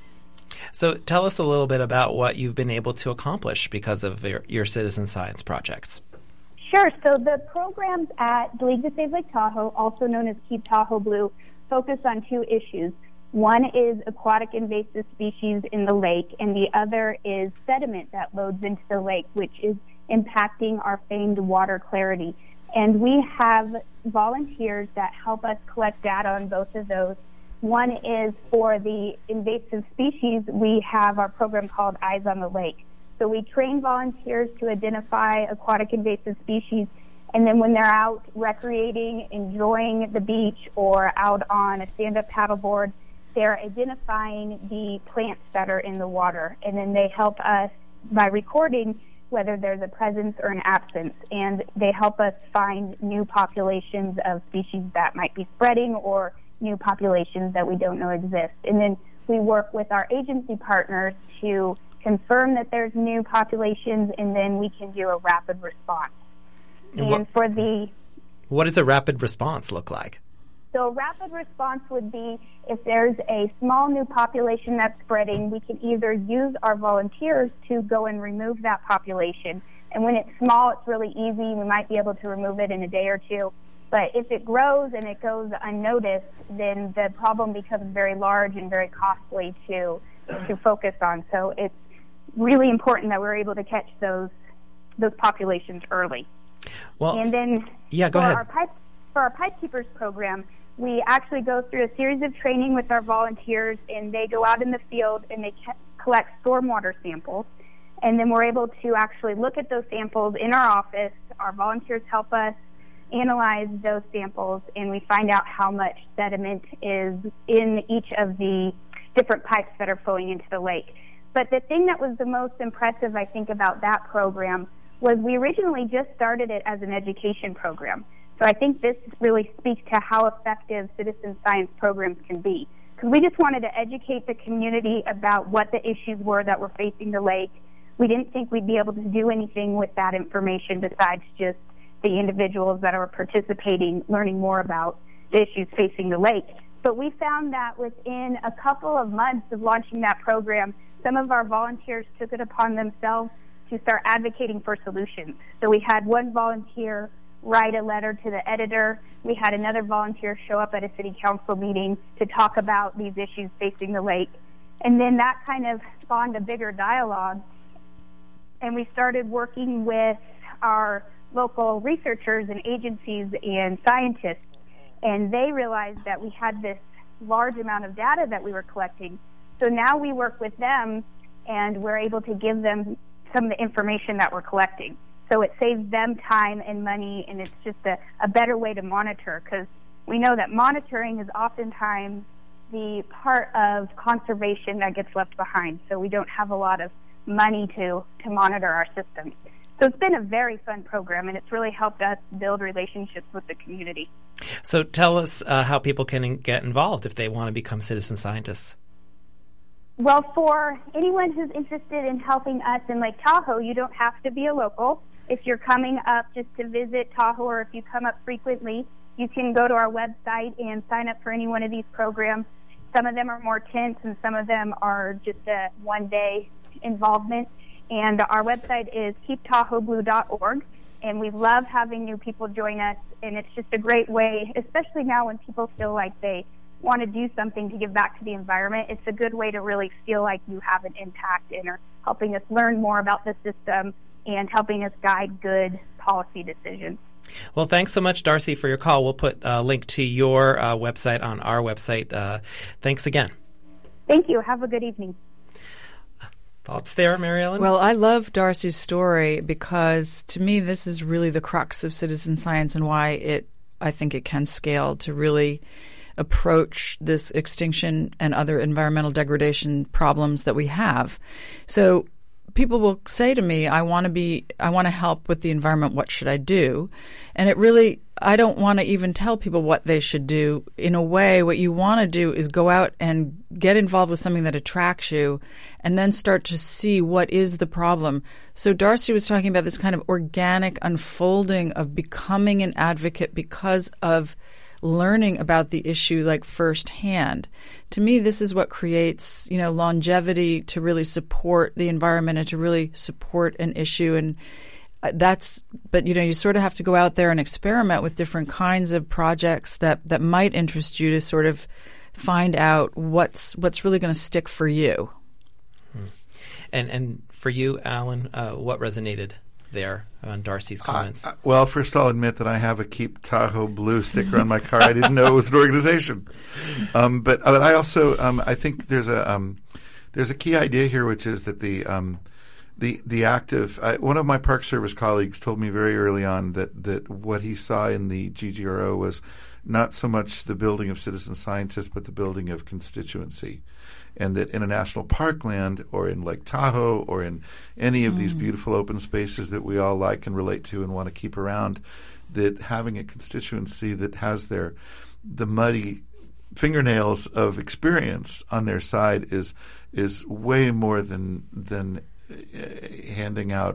Speaker 1: So tell us a little bit about what you've been able to accomplish because of your, your citizen science projects.
Speaker 4: Sure. So the programs at the League to Save Lake Tahoe, also known as Keep Tahoe Blue, focus on two issues. One is aquatic invasive species in the lake, and the other is sediment that loads into the lake, which is impacting our famed water clarity. And we have volunteers that help us collect data on both of those. One is for the invasive species. We have our program called Eyes on the Lake. So we train volunteers to identify aquatic invasive species, and then when they're out recreating, enjoying the beach, or out on a stand-up paddleboard, they're identifying the plants that are in the water, and then they help us by recording whether there's a presence or an absence, and they help us find new populations of species that might be spreading or new populations that we don't know exist. And then we work with our agency partners to confirm that there's new populations, and then we can do a rapid response. And,
Speaker 1: what,
Speaker 4: for the...
Speaker 1: What does a rapid response look like?
Speaker 4: So a rapid response would be if there's a small new population that's spreading, we can either use our volunteers to go and remove that population. And when it's small, it's really easy. We might be able to remove it in a day or two. But if it grows and it goes unnoticed, then the problem becomes very large and very costly to to focus on. So it's really important that we're able to catch those those populations early.
Speaker 1: Well,
Speaker 4: and then
Speaker 1: yeah, go
Speaker 4: for
Speaker 1: ahead.
Speaker 4: Our pipe, for our Pipe Keepers program, we actually go through a series of training with our volunteers, and they go out in the field and they ca- collect stormwater samples. And then we're able to actually look at those samples in our office. Our volunteers help us analyze those samples, and we find out how much sediment is in each of the different pipes that are flowing into the lake. But the thing that was the most impressive, I think, about that program was we originally just started it as an education program. So I think this really speaks to how effective citizen science programs can be. Because we just wanted to educate the community about what the issues were that were facing the lake. We didn't think we'd be able to do anything with that information besides just the individuals that are participating, learning more about the issues facing the lake. But we found that within a couple of months of launching that program, some of our volunteers took it upon themselves to start advocating for solutions. So we had one volunteer write a letter to the editor. We had another volunteer show up at a city council meeting to talk about these issues facing the lake. And then that kind of spawned a bigger dialogue. And we started working with our local researchers and agencies and scientists, and they realized that we had this large amount of data that we were collecting. So now we work with them, and we're able to give them some of the information that we're collecting. So it saves them time and money, and it's just a, a better way to monitor, because we know that monitoring is oftentimes the part of conservation that gets left behind. So we don't have a lot of money to, to monitor our systems. So it's been a very fun program, and it's really helped us build relationships with the community.
Speaker 1: So tell us uh, how people can get involved if they want to become citizen scientists.
Speaker 4: Well, for anyone who's interested in helping us in Lake Tahoe, you don't have to be a local. if you're coming up just to visit Tahoe, or if you come up frequently, you can go to our website and sign up for any one of these programs. Some of them are more tense, and some of them are just a one-day involvement. And our website is keep tahoe blue dot org, and we love having new people join us, and it's just a great way, especially now when people feel like they want to do something to give back to the environment. It's a good way to really feel like you have an impact and are helping us learn more about the system and helping us guide good policy decisions.
Speaker 1: Well, thanks so much, Darcy, for your call. We'll put a link to your uh, website on our website. Uh, thanks again.
Speaker 4: Thank you. Have a good evening.
Speaker 1: Thoughts there, Mary Ellen?
Speaker 2: Well, I love Darcy's story because, to me, this is really the crux of citizen science and why it, I think it can scale to really approach this extinction and other environmental degradation problems that we have. So people will say to me, I want to be, I want to help with the environment. What should I do? And it really, I don't want to even tell people what they should do. In a way, what you want to do is go out and get involved with something that attracts you and then start to see what is the problem. So Darcy was talking about this kind of organic unfolding of becoming an advocate because of learning about the issue like firsthand. To me, this is what creates, you know, longevity to really support the environment and to really support an issue. And that's, but, you know, you sort of have to go out there and experiment with different kinds of projects that, that might interest you to sort of find out what's what's really going to stick for you.
Speaker 1: Hmm. And and for you, Alan, uh, what resonated there on Darcy's comments?
Speaker 3: Uh, well, first I'll admit that I have a Keep Tahoe Blue sticker on my car. I didn't know it was an organization. Um, but, but I also um, I think there's a um, there's a key idea here, which is that the um, the the active uh, one of my Park Service colleagues told me very early on that that what he saw in the G G R O was not so much the building of citizen scientists, but the building of constituency. And that in a national parkland or in Lake Tahoe or in any of mm. these beautiful open spaces that we all like and relate to and want to keep around, that having a constituency that has their the muddy fingernails of experience on their side is is way more than than uh, handing out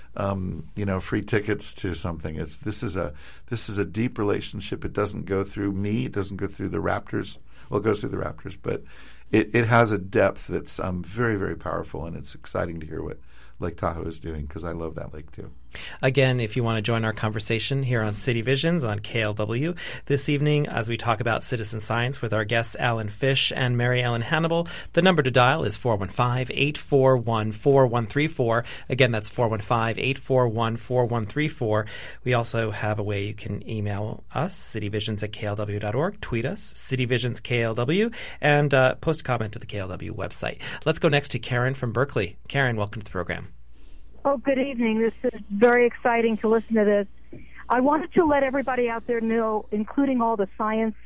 Speaker 3: um, you know free tickets to something. It's this is a this is a deep relationship. It doesn't go through me. It doesn't go through the Raptors. Well, it goes through the Raptors, but It, it has a depth that's um, very, very powerful, and it's exciting to hear what Lake Tahoe is doing because I love that lake too.
Speaker 1: Again, if you want to join our conversation here on City Visions on K L W this evening as we talk about citizen science with our guests Alan Fish and Mary Ellen Hannibal, the number to dial is four one five, eight four one, four one three four. Again, that's four one five, eight four one, four one three four. We also have a way you can email us, cityvisions at K L W dot org, tweet us, cityvisions K L W, and uh, post a comment to the K L W website. Let's go next to Karen from Berkeley. Karen, welcome to the program.
Speaker 5: Oh, good evening. This is very exciting to listen to this. I wanted to let everybody out there know, including all the science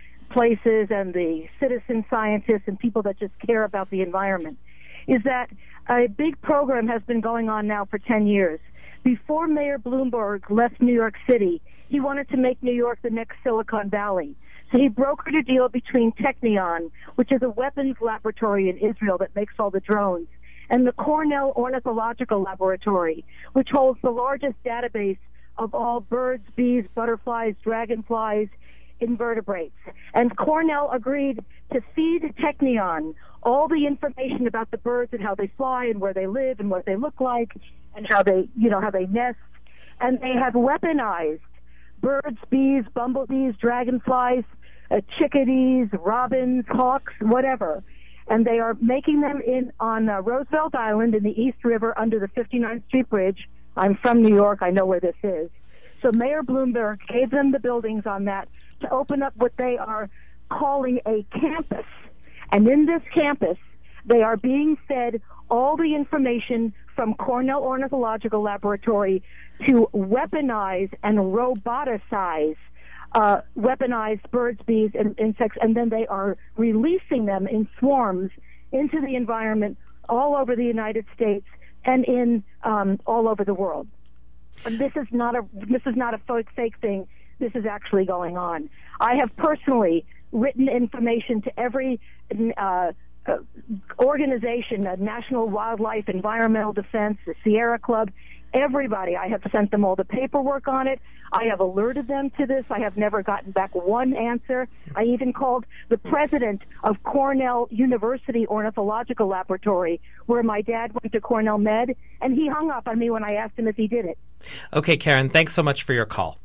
Speaker 5: places and the citizen scientists and people that just care about the environment, is that a big program has been going on now for ten years. Before Mayor Bloomberg left New York City, he wanted to make New York the next Silicon Valley. So he brokered a deal between Technion, which is a weapons laboratory in Israel that makes all the drones, and the Cornell Ornithological Laboratory, which holds the largest database of all birds, bees, butterflies, dragonflies, invertebrates. And Cornell agreed to feed Technion all the information about the birds and how they fly and where they live and what they look like and how they, you know, how they nest. And they have weaponized birds, bees, bumblebees, dragonflies, uh, chickadees, robins, hawks, whatever. And they are making them in on uh, Roosevelt Island in the East River under the fifty-ninth Street Bridge. I'm from New York. I know where this is. So Mayor Bloomberg gave them the buildings on that to open up what they are calling a campus. And in this campus, they are being fed all the information from Cornell Ornithological Laboratory to weaponize and roboticize Uh, weaponized birds, bees, and insects, and then they are releasing them in swarms into the environment all over the United States and in um, all over the world. And this is not a this is not a fake, fake thing. This is actually going on. I have personally written information to every uh, uh, organization, uh, National Wildlife Environmental Defense, the Sierra Club, Everybody, I have sent them all the paperwork on it. I have alerted them to this. I have never gotten back one answer. I even called the president of Cornell University Ornithological Laboratory, where my dad went to Cornell Med, and he hung up on me when I asked him if he did it.
Speaker 1: Okay, Karen, thanks so much for your call.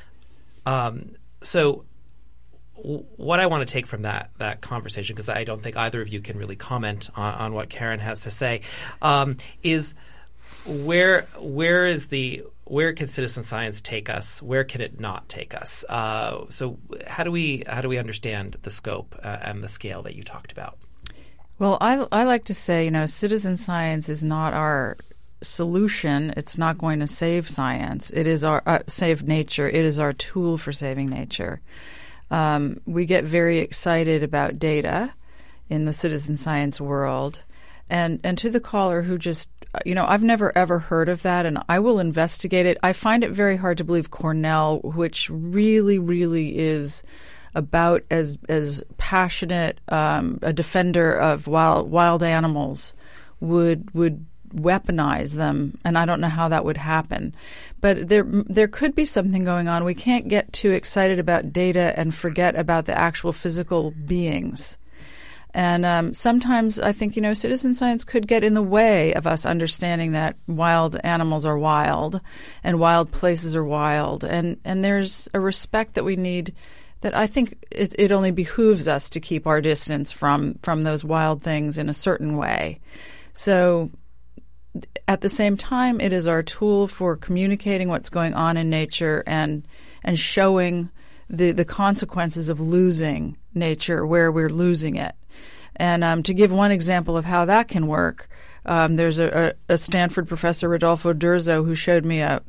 Speaker 1: Um, so w- what I want to take from that that conversation, because I don't think either of you can really comment on, on what Karen has to say, um, is where where is the where can citizen science take us? Where can it not take us? Uh, so how do we how do we understand the scope uh, and the scale that you talked about?
Speaker 2: Well, I I like to say, you know, citizen science is not our solution. It's not going to save science. It is our uh, save nature. It is our tool for saving nature. Um, we get very excited about data in the citizen science world, and and to the caller who just, you know, I've never ever heard of that, and I will investigate it. I find it very hard to believe Cornell, which really, really is about as as passionate um, a defender of wild wild animals, would would weaponize them, and I don't know how that would happen. But there there could be something going on. We can't get too excited about data and forget about the actual physical beings. And um, sometimes I think, you know, citizen science could get in the way of us understanding that wild animals are wild and wild places are wild. And, and there's a respect that we need that I think it, it only behooves us to keep our distance from, from those wild things in a certain way. So at the same time, it is our tool for communicating what's going on in nature and and showing the, the consequences of losing nature where we're losing it. And um, to give one example of how that can work, um, there's a, a Stanford professor, Rodolfo Durzo, who showed me a,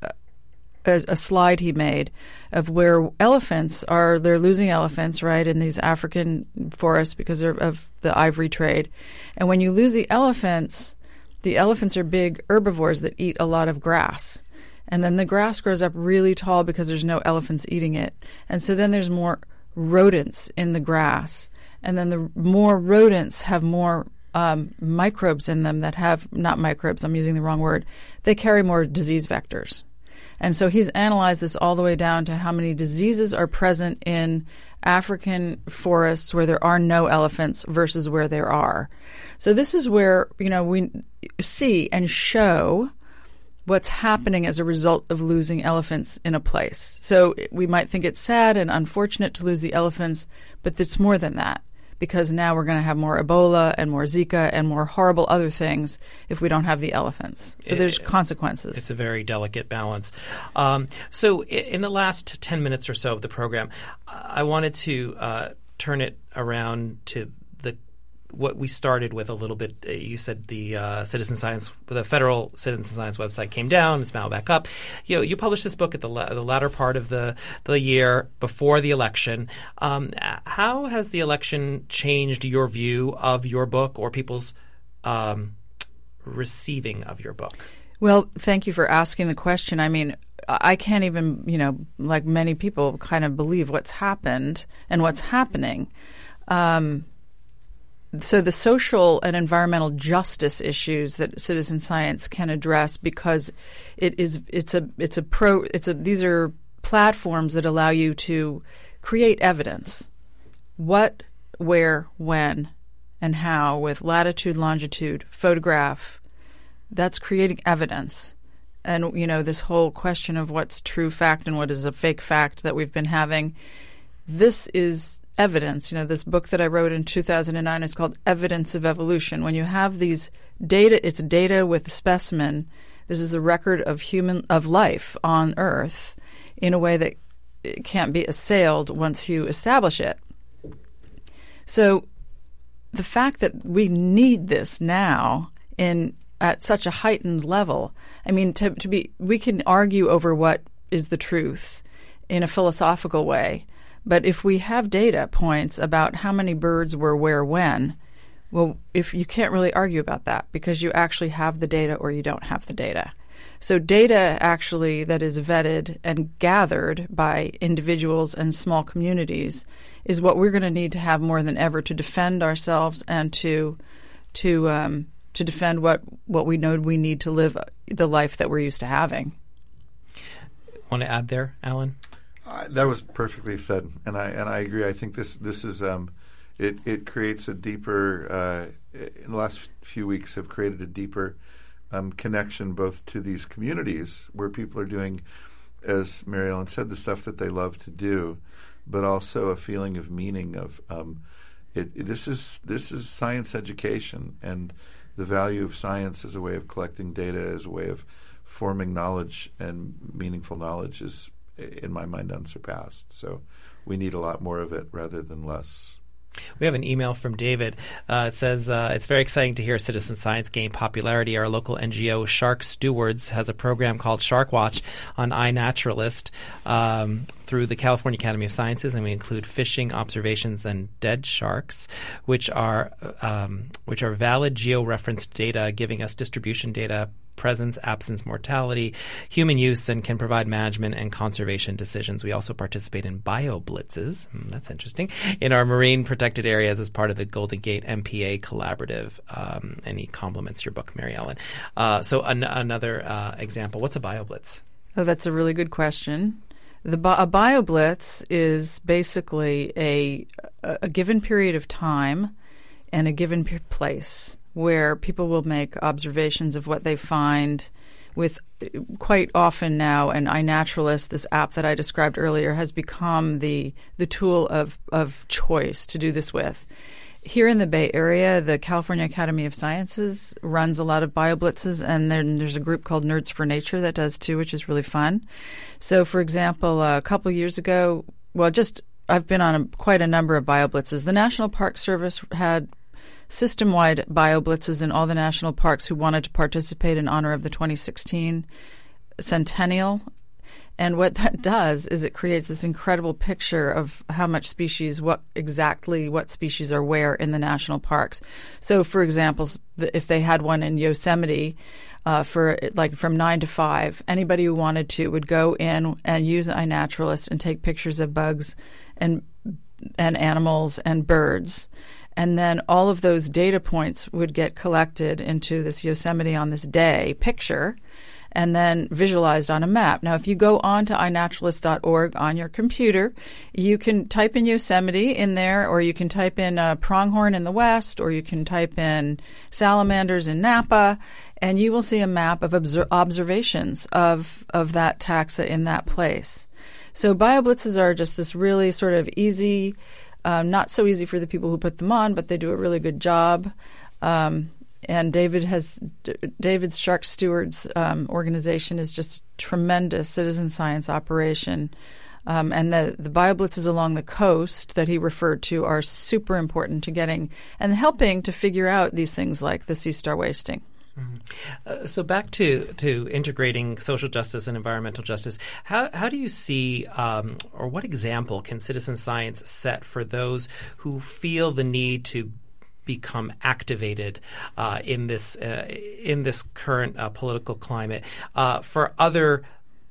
Speaker 2: a a slide he made of where elephants are, they're losing elephants, right, in these African forests because of the ivory trade. And when you lose the elephants, the elephants are big herbivores that eat a lot of grass. And then the grass grows up really tall because there's no elephants eating it. And so then there's more rodents in the grass. And then the more rodents have more um, microbes in them that have, not microbes, I'm using the wrong word, they carry more disease vectors. And so he's analyzed this all the way down to how many diseases are present in African forests where there are no elephants versus where there are. So this is where, you know, we see and show what's happening as a result of losing elephants in a place. So we might think it's sad and unfortunate to lose the elephants, but it's more than that, because now we're going to have more Ebola and more Zika and more horrible other things if we don't have the elephants. So there's it, consequences.
Speaker 1: It's a very delicate balance. Um, so in the last ten minutes or so of the program, I wanted to uh, turn it around to the what we started with a little bit. You said the uh, citizen science, the federal citizen science website came down. It's now back up. You know, you published this book at the, la- the latter part of the, the year before the election. Um, how has the election changed your view of your book or people's um, receiving of your book?
Speaker 2: Well, thank you for asking the question. I mean, I can't even, you know, like many people, kind of believe what's happened and what's happening. Um, So the social and environmental justice issues that citizen science can address, because it is it's a it's a pro it's a these are platforms that allow you to create evidence, what, where, when, and how, with latitude, longitude, photograph. That's creating evidence. And you know, this whole question of what's true fact and what is a fake fact that we've been having, this is evidence. You know, this book that I wrote in two thousand nine is called Evidence of Evolution. When you have these data, it's data with the specimen. This is the record of human of life on Earth in a way that it can't be assailed once you establish it. So the fact that we need this now in at such a heightened level, I mean, to, to be, we can argue over what is the truth in a philosophical way. But if we have data points about how many birds were where when, well, if you can't really argue about that because you actually have the data or you don't have the data. So data actually that is vetted and gathered by individuals and small communities is what we're going to need to have more than ever to defend ourselves and to to um, to defend what, what we know we need to live the life that we're used to having.
Speaker 1: Want to add there, Alan?
Speaker 3: Uh, that was perfectly said, and I and I agree. I think this this is um, it it creates a deeper. Uh, in the last few weeks, have created a deeper um, connection both to these communities where people are doing, as Mary Ellen said, the stuff that they love to do, but also a feeling of meaning. Of um, it, it, this is this is science education, and the value of science as a way of collecting data, as a way of forming knowledge and meaningful knowledge is, in my mind, unsurpassed. So we need a lot more of it rather than less.
Speaker 1: We have an email from David. Uh, it says, uh, it's very exciting to hear citizen science gain popularity. Our local N G O, Shark Stewards, has a program called Shark Watch on iNaturalist um, through the California Academy of Sciences, and we include fishing observations and dead sharks, which are um, which are valid geo-referenced data, giving us distribution data, presence, absence, mortality, human use, and can provide management and conservation decisions. We also participate in bio-blitzes, hmm, that's interesting, in our marine protected areas as part of the Golden Gate M P A collaborative. Um, and he compliments your book, Mary Ellen. Uh, so an- another uh, example, what's a bio-blitz?
Speaker 2: Oh, that's a really good question. The bi- a bio-blitz is basically a, a given period of time and a given p- place where people will make observations of what they find with quite often now, and iNaturalist, this app that I described earlier, has become the the tool of, of choice to do this with. Here in the Bay Area, the California Academy of Sciences runs a lot of bio-blitzes, and then there's a group called Nerds for Nature that does too, which is really fun. So, for example, a couple years ago, well, just I've been on a, quite a number of bio-blitzes. The National Park Service had system-wide bio-blitzes in all the national parks who wanted to participate in honor of the twenty sixteen centennial. And what that does is it creates this incredible picture of how much species, what exactly what species are where in the national parks. So, for example, if they had one in Yosemite uh, for like from nine to five, anybody who wanted to would go in and use iNaturalist and take pictures of bugs and and animals and birds. And then all of those data points would get collected into this Yosemite on this day picture and then visualized on a map. Now, if you go on to i naturalist dot org on your computer, you can type in Yosemite in there, or you can type in uh, pronghorn in the west, or you can type in salamanders in Napa, and you will see a map of obser- observations of, of that taxa in that place. So bio-blitzes are just this really sort of easy, Um, not so easy for the people who put them on, but they do a really good job. Um, and David has D- David's Shark Stewards um, organization is just a tremendous citizen science operation. Um, and the, the bio-blitzes along the coast that he referred to are super important to getting and helping to figure out these things like the sea star wasting.
Speaker 1: Mm-hmm. Uh, so back to, to integrating social justice and environmental justice, how how do you see um, or what example can citizen science set for those who feel the need to become activated uh, in this uh, in this current uh, political climate uh, for other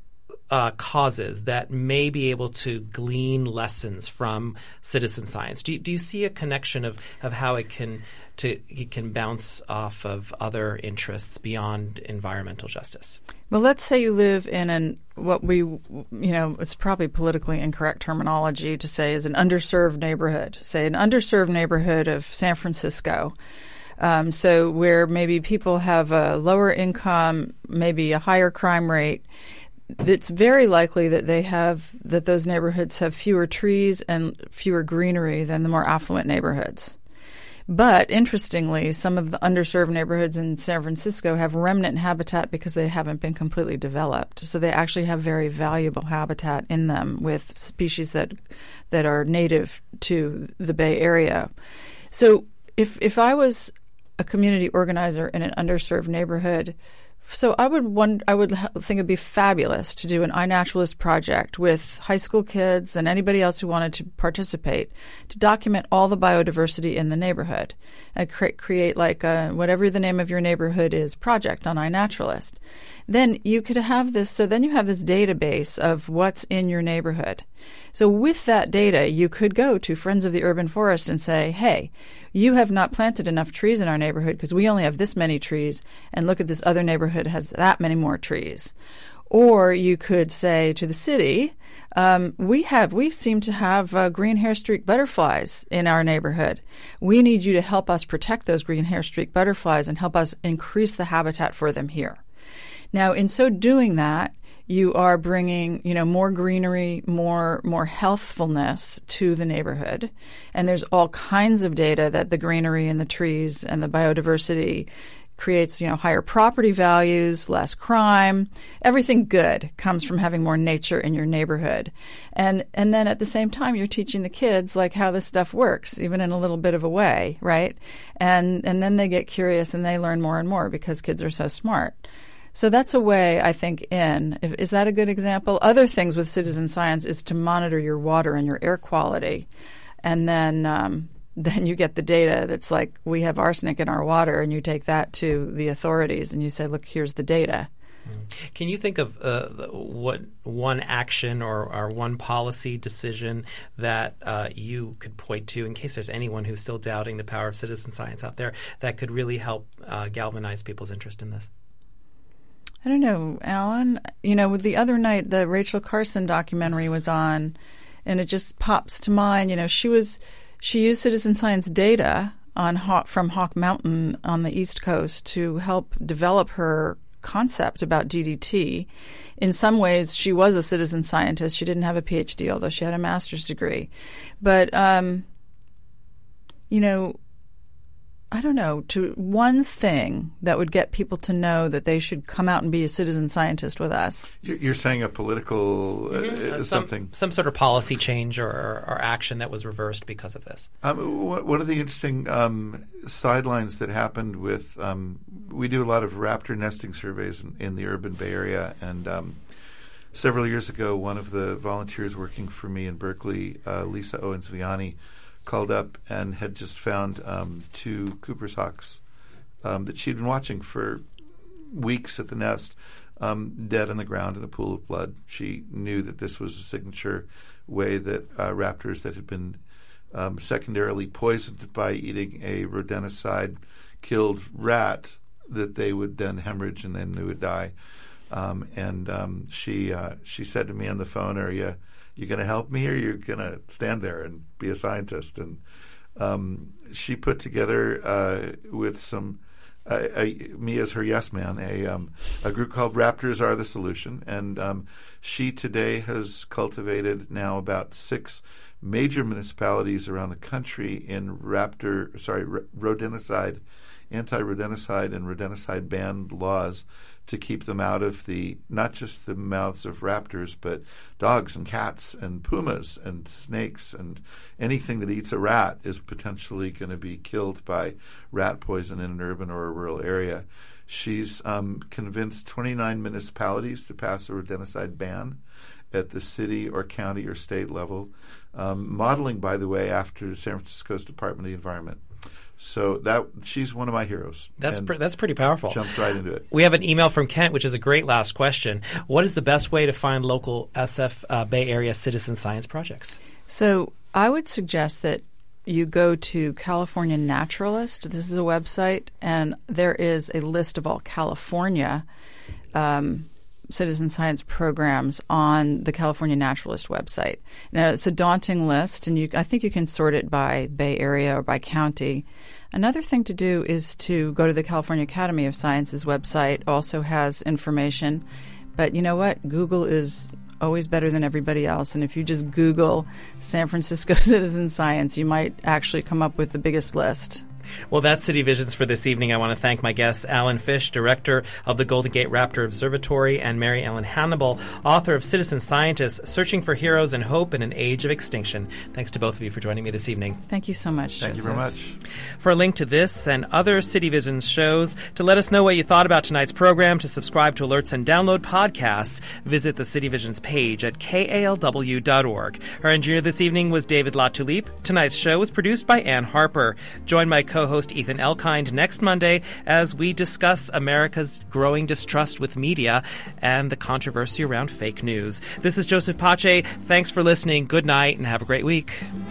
Speaker 1: Uh, causes that may be able to glean lessons from citizen science? Do you, do you see a connection of, of how it can to it can bounce off of other interests beyond environmental justice?
Speaker 2: Well, let's say you live in an what we you know it's probably politically incorrect terminology to say is an underserved neighborhood. Say an underserved neighborhood of San Francisco. Um, so where maybe people have a lower income, maybe a higher crime rate. It's very likely that they have that those neighborhoods have fewer trees and fewer greenery than the more affluent neighborhoods. But interestingly, some of the underserved neighborhoods in San Francisco have remnant habitat because they haven't been completely developed. So they actually have very valuable habitat in them with species that that are native to the Bay Area. So if if I was a community organizer in an underserved neighborhood, So I would one, I would think it'd be fabulous to do an iNaturalist project with high school kids and anybody else who wanted to participate to document all the biodiversity in the neighborhood and cre- create like a, whatever the name of your neighborhood is project on iNaturalist. then you could have this, so then you have this database of what's in your neighborhood. So with that data, you could go to Friends of the Urban Forest and say, hey, you have not planted enough trees in our neighborhood because we only have this many trees, and look at this other neighborhood has that many more trees. Or you could say to the city, um, we have, we seem to have uh, green hair-streaked butterflies in our neighborhood. We need you to help us protect those green hair-streaked butterflies and help us increase the habitat for them here. Now, in so doing that, you are bringing, you know, more greenery, more more healthfulness to the neighborhood. And there's all kinds of data that the greenery and the trees and the biodiversity creates, you know, higher property values, less crime. Everything good comes from having more nature in your neighborhood. And and then at the same time, you're teaching the kids like how this stuff works, even in a little bit of a way, right? And and then they get curious and they learn more and more because kids are so smart. So that's a way, I think, in. If, is that a good example? Other things with citizen science is to monitor your water and your air quality. And then um, then you get the data that's like, we have arsenic in our water, and you take that to the authorities and you say, look, here's the data.
Speaker 1: Can you think of uh, what one action or, or one policy decision that uh, you could point to, in case there's anyone who's still doubting the power of citizen science out there, that could really help uh, galvanize people's interest in this?
Speaker 2: I don't know, Alan. You know, with the other night, the Rachel Carson documentary was on, and it just pops to mind. You know, she was she used citizen science data on Hawk, from Hawk Mountain on the East Coast to help develop her concept about D D T. In some ways, she was a citizen scientist. She didn't have a P H D, although she had a master's degree. But um, you know. I don't know, to one thing that would get people to know that they should come out and be a citizen scientist with us.
Speaker 3: You're saying a political uh,
Speaker 1: mm-hmm. uh,
Speaker 3: something.
Speaker 1: Some, some sort of policy change or, or, or action that was reversed because of this.
Speaker 3: Um, one of the interesting um, sidelines that happened with, um, we do a lot of raptor nesting surveys in, in the urban Bay Area, and um, several years ago, one of the volunteers working for me in Berkeley, uh, Lisa Owens-Vianney, called up and had just found um, two Cooper's hawks um, that she'd been watching for weeks at the nest, um, dead on the ground in a pool of blood. She knew that this was a signature way that uh, raptors that had been um, secondarily poisoned by eating a rodenticide-killed rat, that they would then hemorrhage and then they would die. Um, and um, she uh, she said to me on the phone, "Are you you going to help me, or you're going to stand there and be a scientist?" And um, she put together uh, with some uh, a, me as her yes man a um, a group called Raptors Are the Solution, and um, she today has cultivated now about six major municipalities around the country in raptor sorry r- rodenticide, anti-rodenticide and rodenticide ban laws to keep them out of the, not just the mouths of raptors, but dogs and cats and pumas and snakes, and anything that eats a rat is potentially going to be killed by rat poison in an urban or a rural area. She's um, convinced twenty-nine municipalities to pass a rodenticide ban at the city or county or state level, um, modeling, by the way, after San Francisco's Department of the Environment. So that she's one of my heroes.
Speaker 1: That's pre- that's pretty powerful.
Speaker 3: Jumped right into it.
Speaker 1: We have an email from Kent, which is a great last question. What is the best way to find local S F uh, Bay Area citizen science projects?
Speaker 2: So I would suggest that you go to California Naturalist. This is a website, and there is a list of all California um, citizen science programs on the California Naturalist website. Now, it's a daunting list, and you, I think you can sort it by Bay Area or by county. Another thing to do is to go to the California Academy of Sciences website. Also has information. But you know what? Google is always better than everybody else. And if you just Google San Francisco citizen science, you might actually come up with the biggest list.
Speaker 1: Well, that's City Visions for this evening. I want to thank my guests, Alan Fish, director of the Golden Gate Raptor Observatory, and Mary Ellen Hannibal, author of Citizen Scientists, Searching for Heroes and Hope in an Age of Extinction. Thanks to both of you for joining me this evening.
Speaker 2: Thank you so much,
Speaker 3: Thank
Speaker 2: Joseph.
Speaker 3: you very much.
Speaker 1: For a link to this and other City Visions shows, to let us know what you thought about tonight's program, to subscribe to alerts and download podcasts, visit the City Visions page at K A L W dot org. Our engineer this evening was David LaTulippe. Tonight's show was produced by Ann Harper. Join my co-host Ethan Elkind next Monday as we discuss America's growing distrust with media and the controversy around fake news. This is Joseph Pace. Thanks for listening. Good night and have a great week.